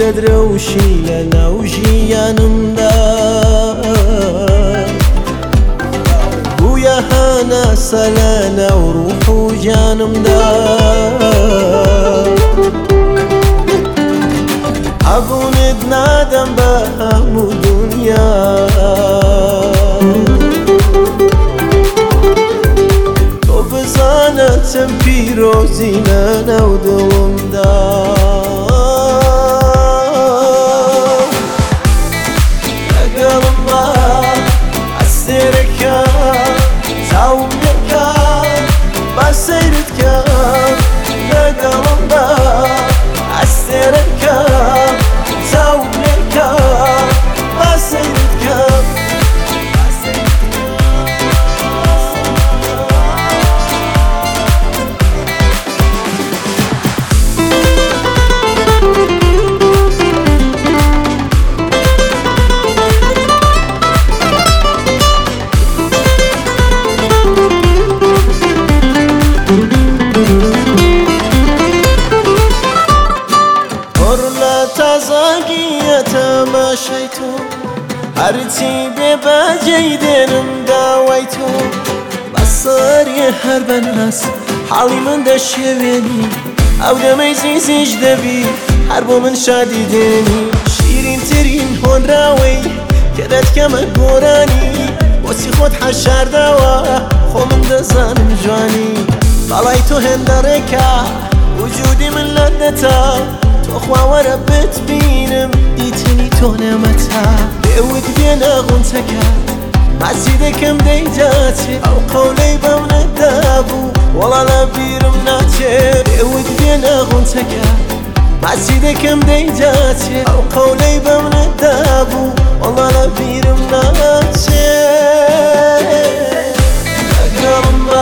دەدرەوشی لە ناو ژیانمدا بوویە هەناسە لە ناو ڕوح و جانمدا هەبوونت نادەم بە هەموو دونیا تۆ بزانە چەند پیرۆزی لە ناو دڵمدا لەگەڵمە ئەستێرەکە چاوم لێکە با سەیرت کە لەگەڵمە ئەستێرەکە چاوم لێکە با سەیرت کە تازاگیە تەماشای تۆ هەرچی بێ بەجێی دێنم داوای تۆ بەسەریە هەر بەناس حاڵی من دەشێوێنی ئەو دەمەی زیزیش دەبی هەر بۆ من شادی دێنی شیرینترین هۆنراوەی کە دەتکەمە گۆرانی بۆچی خۆت حەشارداوە خۆ من دەزانم جوانی باڵای تۆ هێندەڕێکە وجودی من لەدەتە تۆ خواوەرە بتبینم دیتنی تۆ نەمەتە بێوت بێنە غونچەکە ماسی دەکەم دەیجاچێ ئەو قەولەی بەم نەدابوو وەڵا لە بیرم ناچێ بێوت بێنە غونچەکە ماسی دەکەم دەیجاچێ ئەو قەولەی بەم نەدابوو وەڵا لە بیرم ناچێ لەگەڵمە